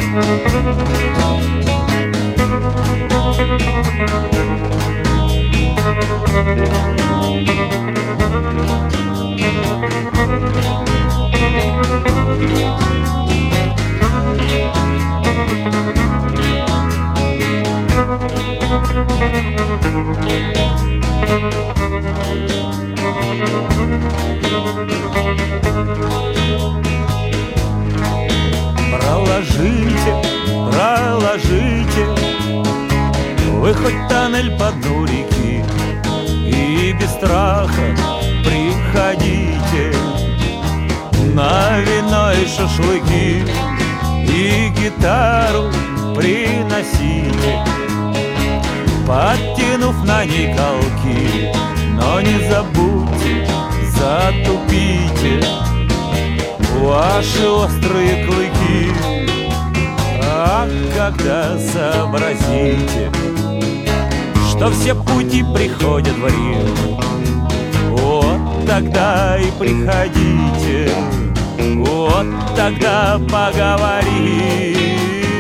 Проложите вы хоть тоннель по дну реки, и без страха приходите на вино и шашлыки, и гитару приносите, подтянув на ней колки. Но не забудьте, затупите ваши острые клыки. А когда сообразите, что все пути приходят в Рим, вот тогда и приходите, вот тогда поговорим.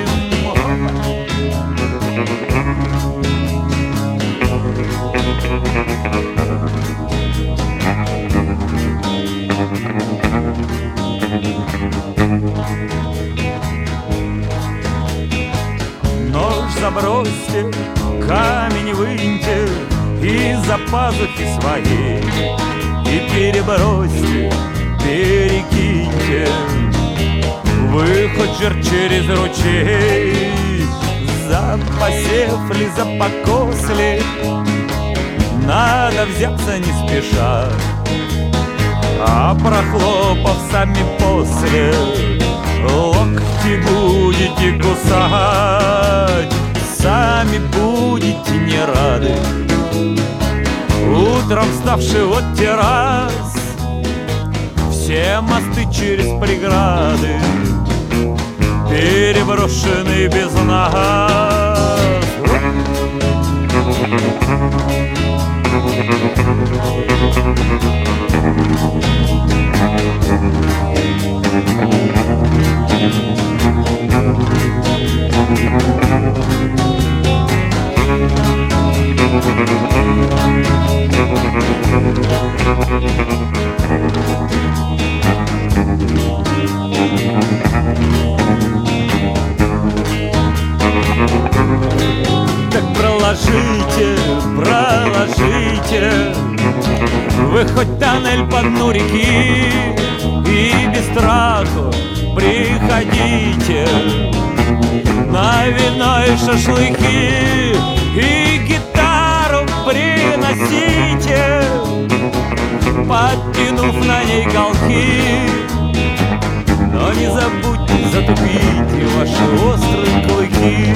Нож забросьте, камень выньте из-за пазухи своей и перебросьте, перекиньте вы хоть жир через ручей. За посев ли, за покос ли, надо взяться не спеша, а прохлопав сами после, локти будете кусать, сами будете не рады. Утром вставший от террас, все мосты через преграды переброшены без нас. Так проложите, проложите вы хоть тоннель по дну реки, и без страху приходите на вино и шашлыки, и гитару приносите, подтянув на ней колки. Но не забудьте, затупите ваши острые клыки.